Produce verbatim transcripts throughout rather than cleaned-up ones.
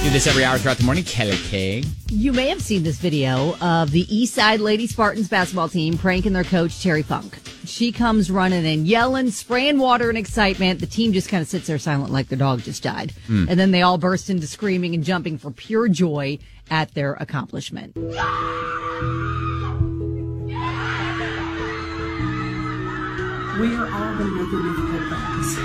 Do this every hour throughout the morning. Kelly K. You may have seen this video of the Eastside Lady Spartans basketball team pranking their coach, Terry Funk. She comes running and yelling, spraying water in excitement. The team just kind of sits there silent like their dog just died. Mm. And then they all burst into screaming and jumping for pure joy at their accomplishment. We are all going to go through difficult things.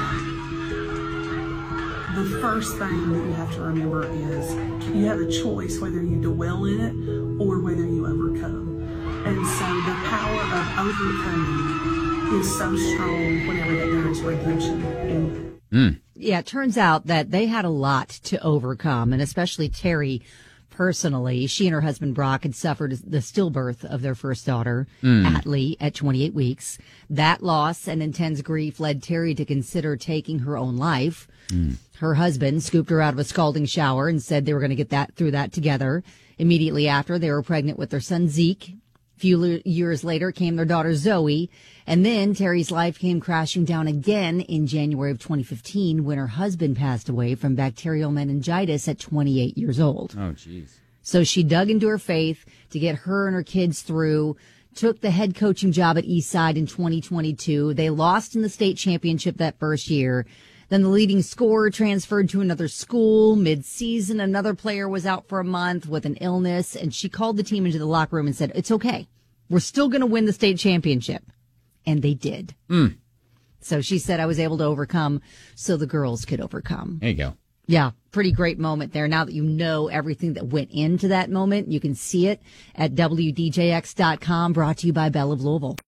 The first thing that you have to remember is you have a choice whether you dwell in it or whether you overcome. And so the power of overcoming is so strong whenever that there is redemption in it. Mm. Yeah, it turns out that they had a lot to overcome, and especially Terry personally. She and her husband Brock had suffered the stillbirth of their first daughter, mm. Atlee, at twenty-eight weeks. That loss and intense grief led Terry to consider taking her own life. Mm. Her husband scooped her out of a scalding shower and said they were going to get that through that together. Immediately after, they were pregnant with their son Zeke. A few years later came their daughter Zoe. And then Terry's life came crashing down again in January of twenty fifteen when her husband passed away from bacterial meningitis at twenty-eight years old. Oh, jeez. So she dug into her faith to get her and her kids through, took the head coaching job at Eastside in twenty twenty-two. They lost in the state championship that first year. Then the leading scorer transferred to another school. Mid-season, another player was out for a month with an illness, and she called the team into the locker room and said, "It's okay. We're still going to win the state championship." And they did. Mm. So she said, "I was able to overcome so the girls could overcome." There you go. Yeah, pretty great moment there. Now that you know everything that went into that moment, you can see it at W D J X dot com, brought to you by Bell of Louisville.